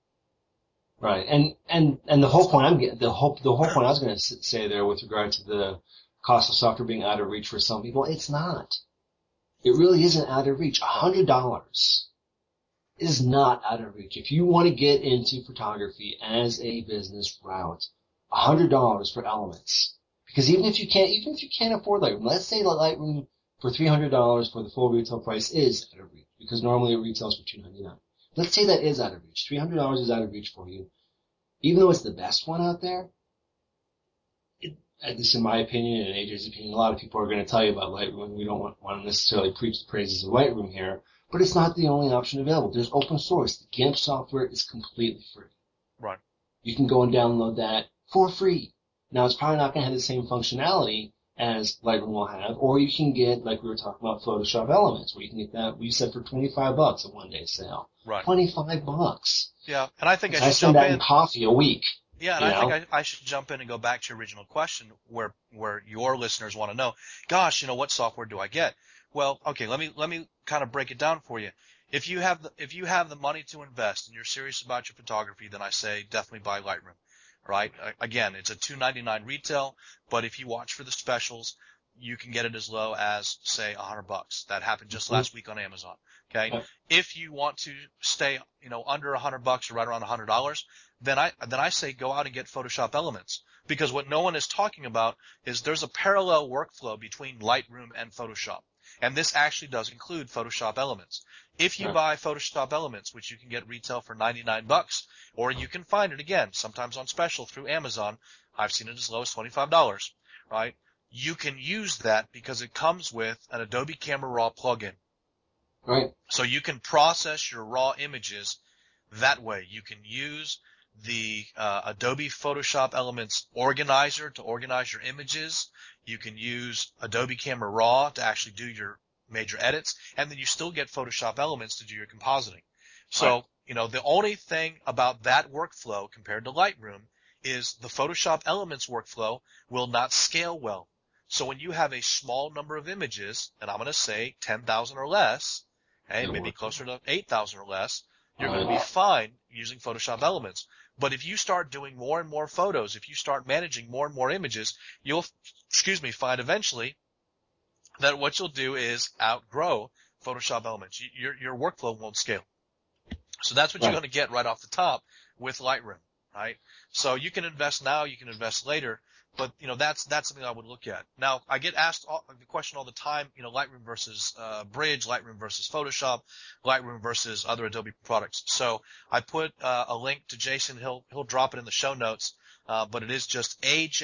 Speaker 1: Right. And the whole point the whole point I was going to say there with regard to the cost of software being out of reach for some people, it's not. It really isn't out of reach. $100 is not out of reach. If you want to get into photography as a business route, $100 for Elements. Because even if you can't afford Lightroom, let's say Lightroom for $300 for the full retail price is out of reach, because normally it retails for $299. Let's say that is out of reach. $300 is out of reach for you. Even though it's the best one out there, at least in my opinion and AJ's opinion, a lot of people are going to tell you about Lightroom, and we don't want to necessarily preach the praises of Lightroom here, but it's not the only option available. There's open source. The GIMP software is completely free.
Speaker 2: Right.
Speaker 1: You can go and download that for free. Now, it's probably not going to have the same functionality as Lightroom will have, or you can get, like we were talking about, Photoshop Elements, where you can get that, we said, for $25 a one-day sale.
Speaker 2: Right.
Speaker 1: $25.
Speaker 2: Yeah, and I think I should
Speaker 1: spend
Speaker 2: jump
Speaker 1: that in coffee a week.
Speaker 2: Yeah, and I think I should jump in and go back to your original question where your listeners want to know, gosh, what software do I get? Well, okay, let me kind of break it down for you. If you have the money to invest and you're serious about your photography, then I say definitely buy Lightroom. Right? Again, it's a $299 retail, but if you watch for the specials, you can get it as low as, say, $100. That happened just last week on Amazon. Okay?
Speaker 1: Okay.
Speaker 2: If you want to stay, under $100 or right around $100, then I say go out and get Photoshop Elements. Because what no one is talking about is there's a parallel workflow between Lightroom and Photoshop. And this actually does include Photoshop Elements. If you buy Photoshop Elements, which you can get retail for $99, or you can find it again, sometimes on special through Amazon, I've seen it as low as $25, right? You can use that because it comes with an Adobe Camera Raw plugin.
Speaker 1: Right.
Speaker 2: So you can process your raw images that way. You can use the Adobe Photoshop Elements organizer to organize your images. You can use Adobe Camera Raw to actually do your major edits, and then you still get Photoshop Elements to do your compositing. So, the only thing about that workflow compared to Lightroom is the Photoshop Elements workflow will not scale well. So when you have a small number of images, and I'm going to say 10,000 or less, maybe closer to 8,000 or less, you're going to be fine using Photoshop Elements. But if you start doing more and more photos, if you start managing more and more images, you'll, find eventually that what you'll do is outgrow Photoshop Elements. Your workflow won't scale. So that's what you're going to get right off the top with Lightroom, right? So you can invest now, you can invest later, but that's something I would look at. Now, I get asked the question all the time, Lightroom versus Bridge, Lightroom versus Photoshop, Lightroom versus other Adobe products. So I put a link to Jason. He'll drop it in the show notes, but it is just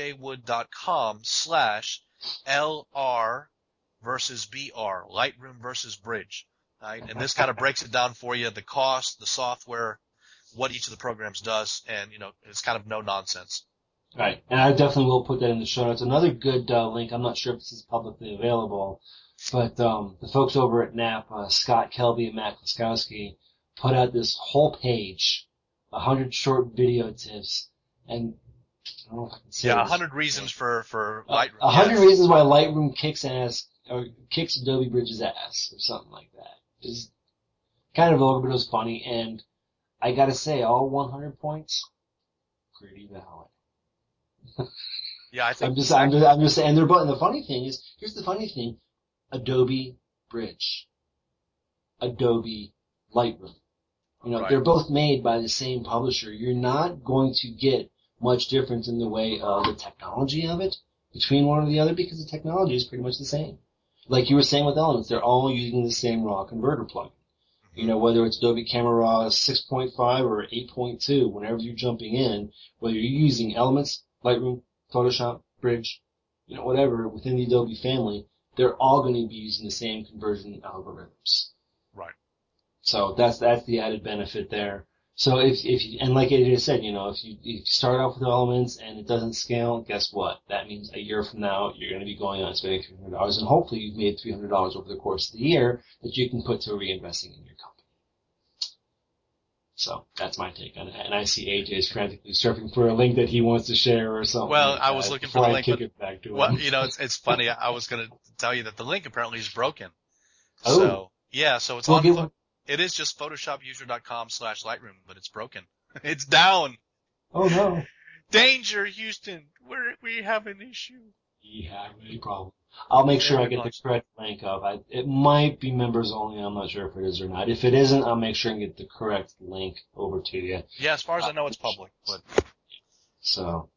Speaker 2: ajwood.com/LR versus BR, Lightroom versus Bridge. Right? And this kind of breaks it down for you, the cost, the software, what each of the programs does, and, it's kind of no nonsense.
Speaker 1: Right. And I definitely will put that in the show notes. Another good link, I'm not sure if this is publicly available, but the folks over at NAP, Scott Kelby and Matt Klaskowski, put out this whole page, 100 short video tips, and I don't know if I can say
Speaker 2: 100 reasons for Lightroom.
Speaker 1: 100 reasons why Lightroom kicks ass, or kicks Adobe Bridge's ass, or something like that. It's kind of over, but it was funny, and I gotta say, all 100 points, pretty valid.
Speaker 2: Yeah, I think
Speaker 1: I'm just saying, and the funny thing is, here's the funny thing, Adobe Bridge, Adobe Lightroom. They're both made by the same publisher. You're not going to get much difference in the way of the technology of it between one or the other, because the technology is pretty much the same. Like you were saying with Elements, they're all using the same RAW converter plugin. Whether it's Adobe Camera Raw 6.5 or 8.2, whenever you're jumping in, whether you're using Elements, Lightroom, Photoshop, Bridge, whatever within the Adobe family, they're all going to be using the same conversion algorithms.
Speaker 2: Right.
Speaker 1: So that's the added benefit there. So if you, and like AJ said, if you start off with Elements and it doesn't scale, guess what? That means a year from now, you're going to be going out and spending $300, and hopefully you've made $300 over the course of the year that you can put to reinvesting in your company. So that's my take on it. And I see AJ's frantically surfing for a link that he wants to share or something.
Speaker 2: Well,
Speaker 1: like
Speaker 2: I was looking for the link.
Speaker 1: Kick it back to him.
Speaker 2: Well, it's funny. I was going to tell you that the link apparently is broken.
Speaker 1: Oh.
Speaker 2: So, yeah, so it's it is just photoshopuser.com/Lightroom, but it's broken. It's down.
Speaker 1: Oh no.
Speaker 2: Danger, Houston. We have an issue.
Speaker 1: We have a problem. I'll make sure I get the correct link up. It might be members only. I'm not sure if it is or not. If it isn't, I'll make sure and get the correct link over to you.
Speaker 2: Yeah, as far as I know, it's public. But
Speaker 1: so,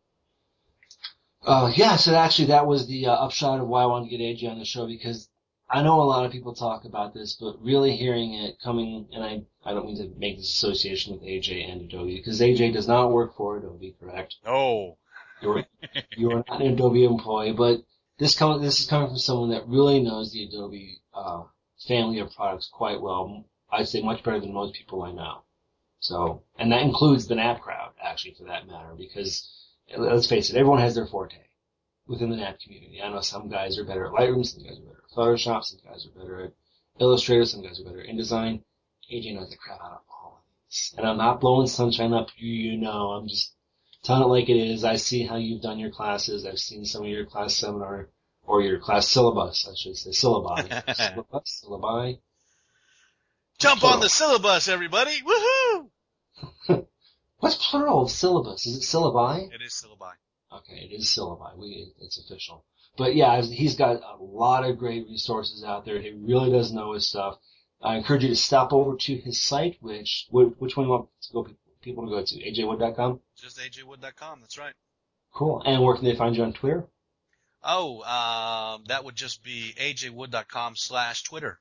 Speaker 1: so actually that was the upshot of why I wanted to get AJ on the show, because I know a lot of people talk about this, but really hearing it coming, and I don't mean to make this association with AJ and Adobe, because AJ does not work for Adobe, correct?
Speaker 2: No.
Speaker 1: You're not an Adobe employee, but this is coming from someone that really knows the Adobe family of products quite well. I'd say much better than most people I know. So, and that includes the NAP crowd, actually, for that matter, because let's face it, everyone has their forte within the NAP community. I know some guys are better at Lightroom, some guys are better at Photoshop, some guys are better at Illustrator, some guys are better at InDesign. AJ knows the crap out of all of these. And I'm not blowing sunshine up you, I'm just telling it like it is. I see how you've done your classes. I've seen some of your class seminar, or your class syllabus, I should say. Syllabi. Syllabi.
Speaker 2: Jump on the syllabus, everybody! Woohoo!
Speaker 1: What's plural of syllabus? Is it syllabi?
Speaker 2: It is syllabi.
Speaker 1: Okay, it is syllabi. It's official. But yeah, he's got a lot of great resources out there. He really does know his stuff. I encourage you to stop over to his site, which one you want people to go to? ajwood.com?
Speaker 2: Just ajwood.com, that's right.
Speaker 1: Cool. And where can they find you on Twitter?
Speaker 2: That would just be ajwood.com/Twitter.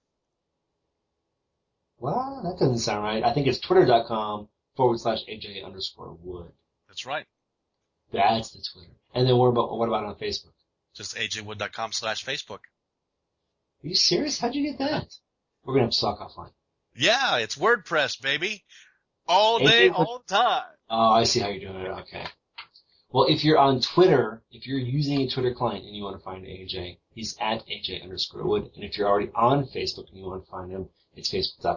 Speaker 1: Well, that doesn't sound right. I think it's twitter.com/AJ_Wood.
Speaker 2: That's right.
Speaker 1: That's the Twitter. And then what about on Facebook?
Speaker 2: Just ajwood.com/Facebook.
Speaker 1: Are you serious? How'd you get that? We're going to have to talk offline.
Speaker 2: Yeah, it's WordPress, baby. All day, all the time.
Speaker 1: Oh, I see how you're doing it. Okay. Well, if you're on Twitter, if you're using a Twitter client and you want to find AJ, he's at AJ_Wood. And if you're already on Facebook and you want to find him, it's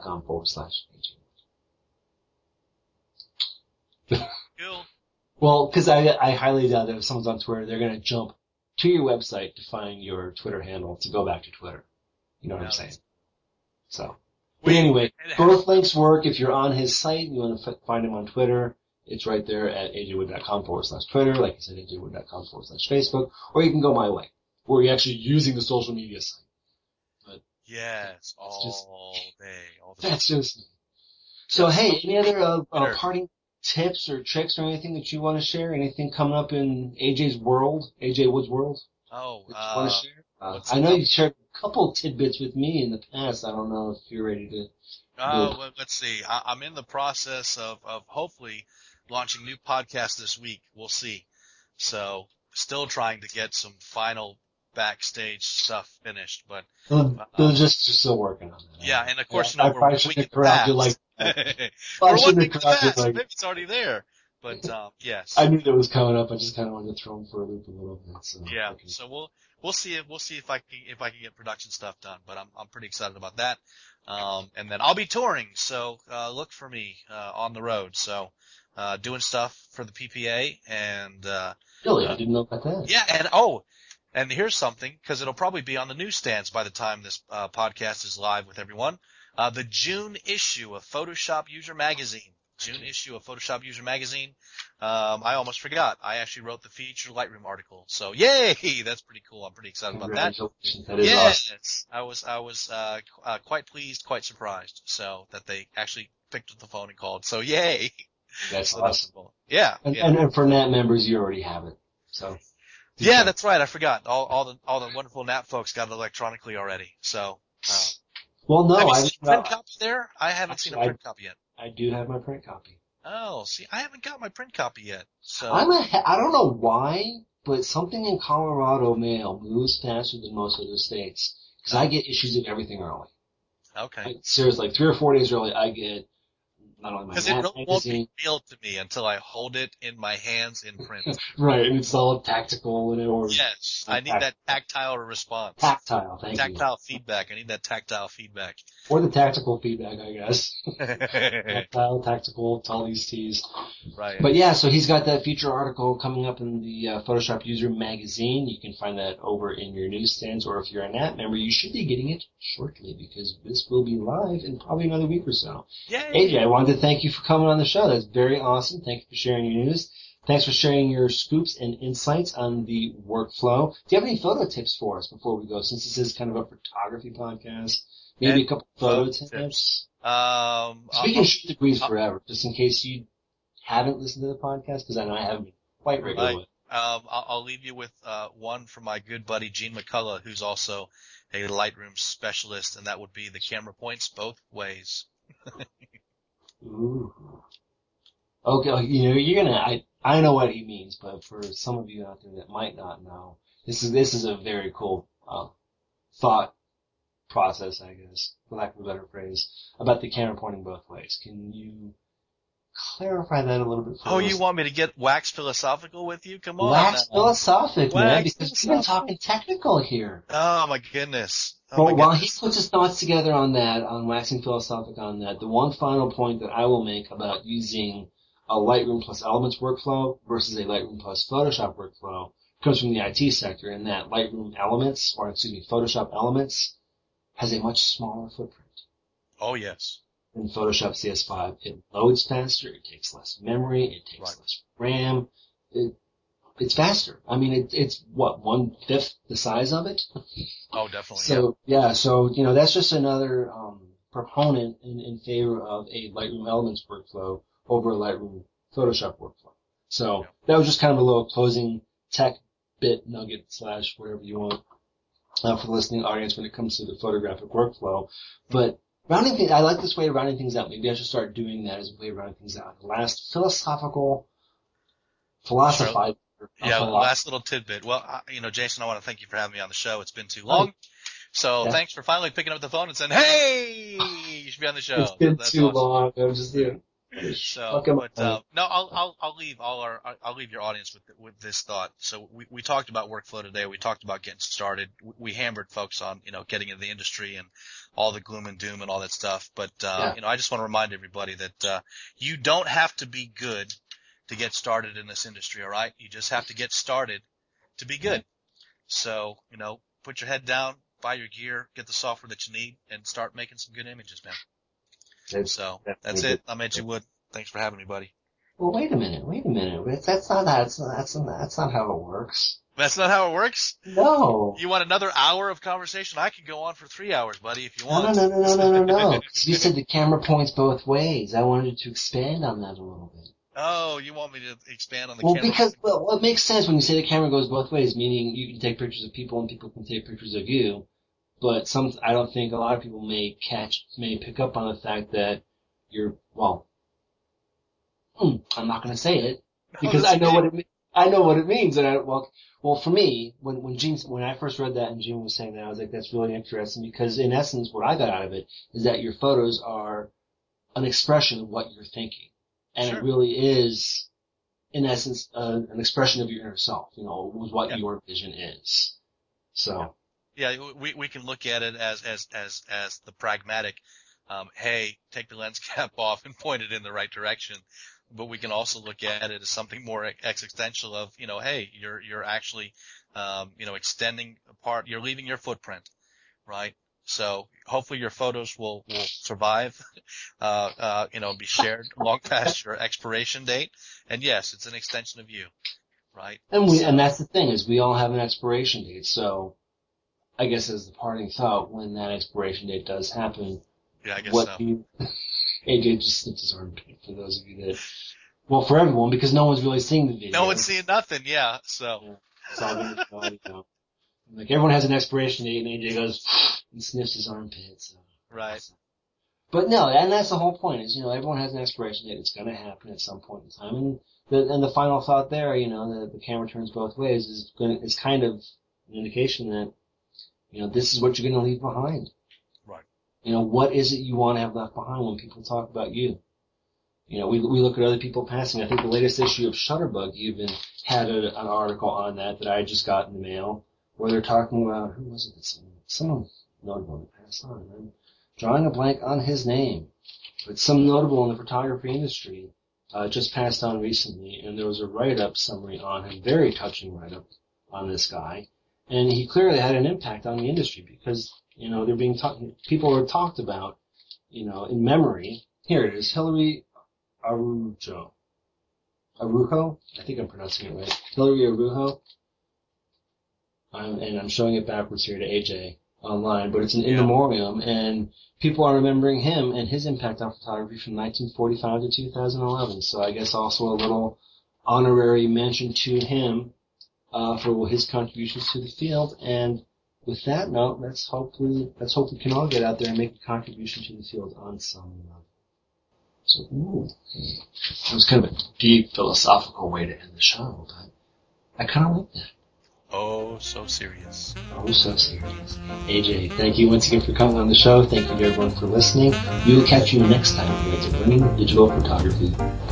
Speaker 1: facebook.com/AJ.
Speaker 2: Cool.
Speaker 1: Well, because I highly doubt that if someone's on Twitter, they're going to jump to your website to find your Twitter handle to go back to Twitter. You know what I'm saying? So, but anyway, both links work. If you're on his site and you want to find him on Twitter, it's right there at ajwood.com/Twitter. Like I said, ajwood.com/Facebook. Or you can go my way, where you're actually using the social media site. But
Speaker 2: yes, all day.
Speaker 1: That's just me. So, hey, any other parting tips or tricks or anything that you want to share? Anything coming up in AJ Wood's world?
Speaker 2: Oh,
Speaker 1: that you want to share? I know you shared a couple tidbits with me in the past. I don't know if you're ready to.
Speaker 2: Well, let's see. I'm in the process of hopefully launching new podcasts this week. We'll see. So, still trying to get some final backstage stuff finished, but
Speaker 1: they're just still working on that.
Speaker 2: Yeah, and of course,
Speaker 1: I probably shouldn't have corralled you like that.
Speaker 2: We're one week in the past. Maybe it's already there. But yes,
Speaker 1: I knew that was coming up. I just kind of wanted to throw him for a loop a little bit. So,
Speaker 2: yeah,
Speaker 1: okay.
Speaker 2: so we'll see if I can get production stuff done. But I'm pretty excited about that. And then I'll be touring, so look for me on the road. So doing stuff for the PPA and
Speaker 1: really, I didn't know about that.
Speaker 2: Yeah, and here's something, because it'll probably be on the newsstands by the time this podcast is live with everyone. The June issue of Photoshop User Magazine. I almost forgot. I actually wrote the feature Lightroom article. So yay! That's pretty cool. I'm pretty excited about that.
Speaker 1: That is awesome.
Speaker 2: I was quite pleased, quite surprised. So that they actually picked up the phone and called. So yay!
Speaker 1: That's awesome.
Speaker 2: Cool. Yeah.
Speaker 1: And for NAT members, you already have it. So.
Speaker 2: Yeah, that's right. I forgot. All the wonderful NAT folks got it electronically already. So.
Speaker 1: Well, no,
Speaker 2: have you seen a print copy there? I haven't seen a print copy yet.
Speaker 1: I do have my print copy.
Speaker 2: Oh, see, I haven't got my print copy yet. So
Speaker 1: I don't know why, but something in Colorado mail moves faster than most other states. Because I get issues of everything early.
Speaker 2: Okay.
Speaker 1: Seriously, like 3 or 4 days early, I get not only my
Speaker 2: magazine. Because it won't be mailed to me until I hold it in my hands in print.
Speaker 1: Right, and it's all tactical and
Speaker 2: yes, I need that tactile response.
Speaker 1: Tactile, thank you.
Speaker 2: Tactile feedback. I need that tactile feedback.
Speaker 1: Or the tactical feedback, I guess. Tactile, tactical, all these T's.
Speaker 2: Right.
Speaker 1: But yeah, so he's got that feature article coming up in the Photoshop User Magazine. You can find that over in your newsstands, or if you're a NAT member, you should be getting it shortly because this will be live in probably another week or so.
Speaker 2: Yay!
Speaker 1: AJ, I wanted to thank you for coming on the show. That's very awesome. Thank you for sharing your news. Thanks for sharing your scoops and insights on the workflow. Do you have any photo tips for us before we go, since this is kind of a photography podcast? Maybe a couple photo tips? So we can shoot the breeze forever, just in case you haven't listened to the podcast, because I know I haven't been quite regular.
Speaker 2: I'll leave you with one from my good buddy Gene McCullough, who's also a Lightroom specialist, and that would be the camera points both ways.
Speaker 1: Ooh. Okay, you're gonna, I know what he means, but for some of you out there that might not know, this is a very cool, thought process, I guess, for lack of a better phrase, about the camera pointing both ways. Can you clarify that a little bit for us?
Speaker 2: Oh, you want me to get wax philosophical with you? Come on.
Speaker 1: Wax philosophic, man, because we've been talking technical here.
Speaker 2: Oh my goodness.
Speaker 1: Well, while he puts his thoughts together on that, on waxing philosophic on that, the one final point that I will make about using a Lightroom plus Elements workflow versus a Lightroom plus Photoshop workflow comes from the IT sector, in that Photoshop Elements has a much smaller footprint.
Speaker 2: Oh, yes.
Speaker 1: In Photoshop CS5, it loads faster, it takes less memory, it takes less RAM, it's faster. I mean, it's what, 1/5 the size of it?
Speaker 2: Oh, definitely.
Speaker 1: So, that's just another, proponent in favor of a Lightroom Elements workflow over a Lightroom Photoshop workflow. So, that was just kind of a little closing tech bit nugget / whatever you want, for the listening audience when it comes to the photographic workflow. But rounding things, I like this way of rounding things out. Maybe I should start doing that as a way of rounding things out. The last philosophize.
Speaker 2: Yeah, last little tidbit. Well, Jason, I want to thank you for having me on the show. It's been too long. So thanks for finally picking up the phone and saying, hey, you should be on the show.
Speaker 1: It's been too long. I'm just
Speaker 2: So, but no, I'll leave I'll leave your audience with this thought. So we talked about workflow today. We talked about getting started. We hammered folks on getting into the industry and all the gloom and doom and all that stuff. But I just want to remind everybody that you don't have to be good to get started in this industry. All right, you just have to get started to be good. So put your head down, buy your gear, get the software that you need, and start making some good images, man. So that's it. I'm Edgy Wood. Thanks for having me, buddy.
Speaker 1: Well, wait a minute. That's not how it works.
Speaker 2: That's not how it works?
Speaker 1: No.
Speaker 2: You want another hour of conversation? I could go on for 3 hours, buddy, if you want.
Speaker 1: No. You said the camera points both ways. I wanted to expand on that a little bit.
Speaker 2: Oh, you want me to expand on the camera?
Speaker 1: Because it makes sense when you say the camera goes both ways, meaning you can take pictures of people and people can take pictures of you. But I don't think a lot of people may pick up on the fact that you're, I'm not going to say it because I know what it means. And for me, when I first read that and Gene was saying that, I was like, that's really interesting because in essence, what I got out of it is that your photos are an expression of what you're thinking. And It really is, in essence, an expression of your inner self, what your vision is. So.
Speaker 2: Yeah, we can look at it as the pragmatic, hey, take the lens cap off and point it in the right direction. But we can also look at it as something more existential of, hey, you're actually, extending apart, you're leaving your footprint, right? So hopefully your photos will survive, be shared long past your expiration date. And yes, it's an extension of you, right?
Speaker 1: And that's the thing is we all have an expiration date. So I guess as the parting thought, when that expiration date does happen,
Speaker 2: yeah, I guess so.
Speaker 1: AJ just snipped his armpit for those of you that, for everyone because no one's really seeing the video.
Speaker 2: No one's seeing nothing, yeah. So.
Speaker 1: Yeah, it's all good audio. Like everyone has an expiration date, and AJ goes and sniffs his armpit. So.
Speaker 2: Right.
Speaker 1: But no, and that's the whole point is everyone has an expiration date. It's going to happen at some point in time, and the final thought there, that the camera turns both ways is kind of an indication that. This is what you're going to leave behind.
Speaker 2: Right.
Speaker 1: What is it you want to have left behind when people talk about you? We look at other people passing. I think the latest issue of Shutterbug even had an article on that I just got in the mail where they're talking about, who was it? Someone notable that passed on. I'm drawing a blank on his name. But some notable in the photography industry just passed on recently, and there was a write-up summary on him, very touching write-up on this guy. And he clearly had an impact on the industry because, they're being people are talked about, in memory. Here it is, Hillary Arujo. Arujo? I think I'm pronouncing it right. Hillary Arujo. And I'm showing it backwards here to AJ online, but it's an in memoriam, and people are remembering him and his impact on photography from 1945 to 2011. So I guess also a little honorary mention to him for his contributions to the field. And with that note, let's hope we can all get out there and make a contribution to the field on some level. So, that was kind of a deep philosophical way to end the show, but I kind of like that.
Speaker 2: Oh, so serious.
Speaker 1: Oh, so serious. AJ, thank you once again for coming on the show. Thank you to everyone for listening. We will catch you next time here at Learning Digital Photography